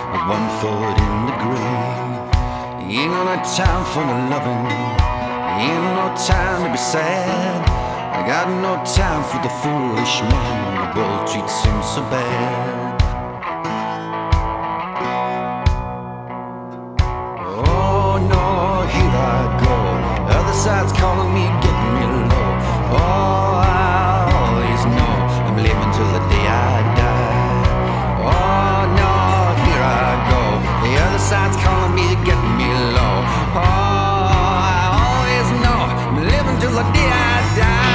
with one foot in the grave. Ain't no time for no loving, ain't no time to be sad. I got no time for the foolish man when the world treats him so bad. Oh no, here I go. The other side's calling me, getting me low. Oh, I always know I'm living till the day I die. Oh no, here I go. The other side's calling me, getting me low. Oh, I always know I'm living till the day I die.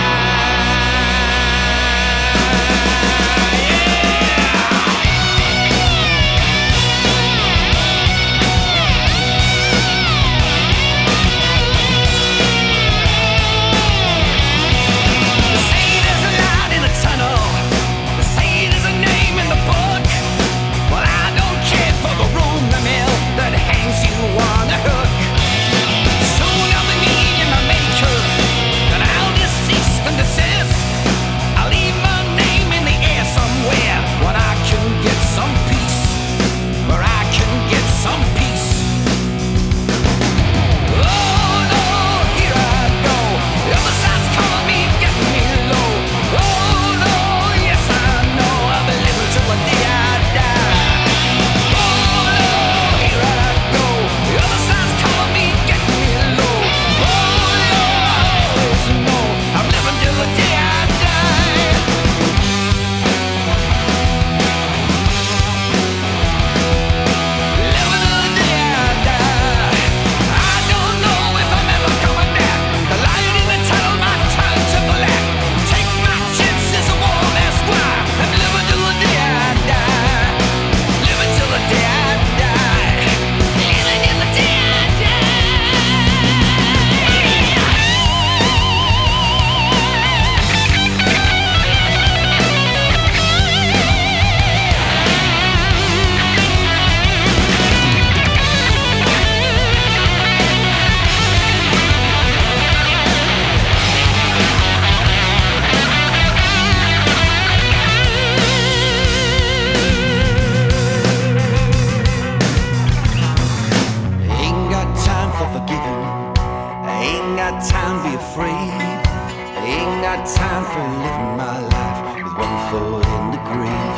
Time to be afraid. I ain't got time for living my life with one foot in the grave.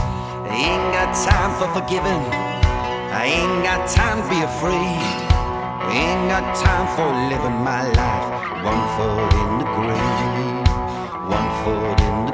I ain't got time for forgiving. I ain't got time to be afraid. I ain't got time for living my life with one foot in the grave. One foot in the grave.